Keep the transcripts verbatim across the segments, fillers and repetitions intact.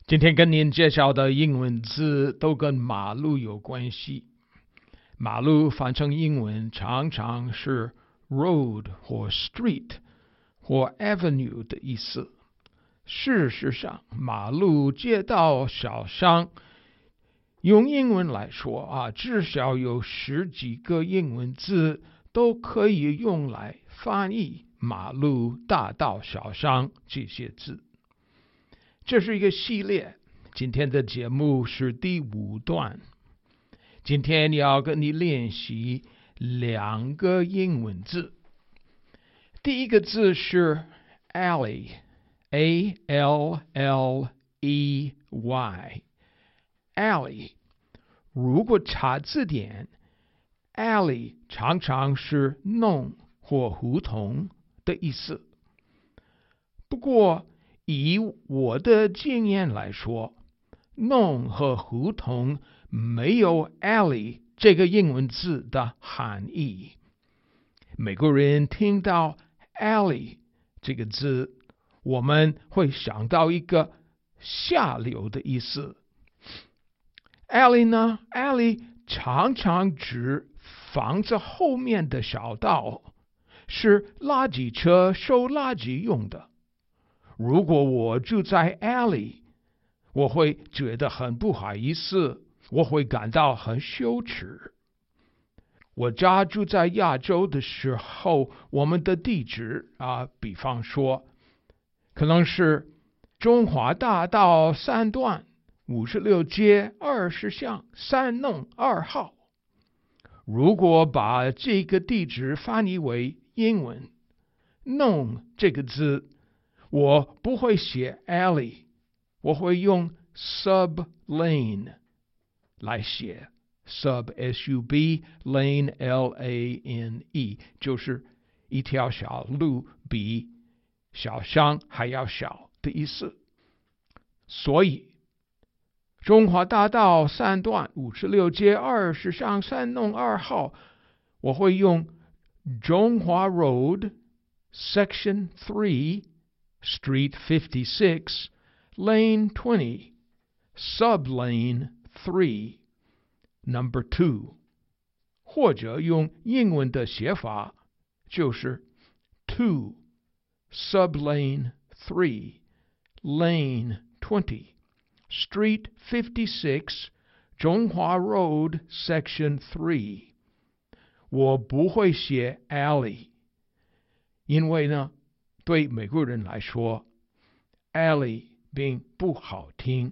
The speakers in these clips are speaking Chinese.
今天跟您介绍的英文字都跟马路有关系。马路翻成英文常常是 road 或 street 或 avenue 的意思。事实上，马路、街道、小巷，用英文来说啊，至少有十几个英文字都可以用来翻译马路、大道、小巷这些字。这是一个系列，今天的节目是第五段。今天要跟你练习两个英文字。第一个字是 alley， A L L E Y， alley。如果查字典， alley 常常是弄或胡同的意思。不过以我的经验来说，弄和胡同没有 alley 这个英文字的含义。美国人听到 alley 这个字，我们会想到一个下流的意思。alley 呢 alley 常常指房子后面的小道，是垃圾车收垃圾用的。如果我住在 alley， 我会觉得很不好意思，我会感到很羞耻。我家住在亚洲的时候，我们的地址啊，比方说可能是中华大道三段五十六街二十巷三弄二号。如果把这个地址翻译为英文，弄这个字我不会写 alley， 我会用 sub lane 来写 sub S U B lane L A N E， 就是一条小路比小巷还要小的意思。所以中华大道三段五十六街二十巷三弄二号，我会用中华 Road Section three Street fifty-six, Lane twenty, Sublane three, Number two， 或者用英文的写法，就是 two, Sublane three, Lane twenty, Street fifty-six, 中华 Road Section three。 我不会写 alley， 因为呢对美国人来说 alley 并不好听。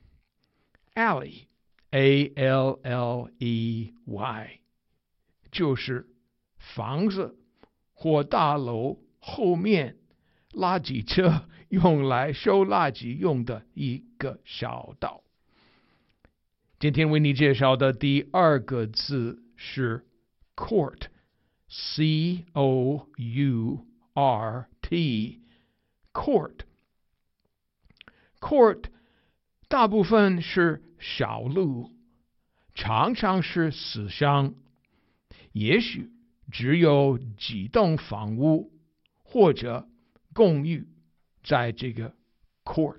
alley A L L E Y 就是房子或大楼后面垃圾车用来收垃圾用的一个小道。今天为你介绍的第二个字是 court， C O U R T Court Court 大部分是小路，常常是死巷，也许只有几栋房屋或者公寓在这个 court。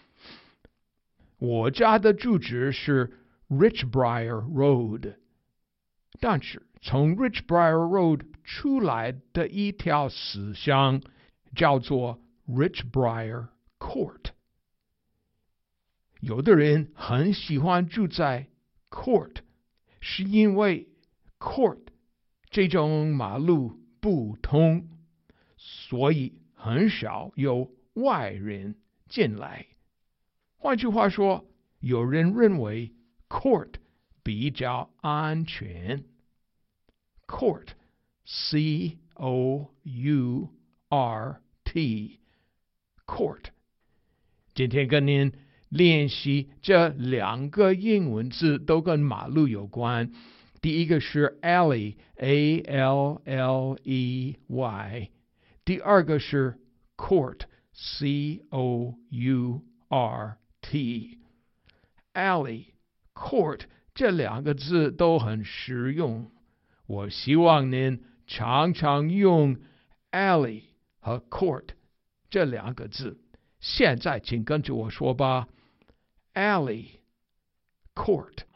我家的住址是 Richbrier Road， 但是从 Richbrier Road 出来的一条死巷叫做 Richbrier Court。 有的人很喜欢住在 Court， 是因为 Court 这种马路不通，所以很少有外人进来。换句话说，有人认为 Court 比较安全。 Court C O U R T Court。 今天跟您练习这两个英文字都跟马路有关。第一个是 alley A L L E Y， 第二个是 court C O U R T。 alley court 这两个字都很实用，我希望您常常用 alley 和 court 这两个字。现在请跟着我说吧。 alley, court.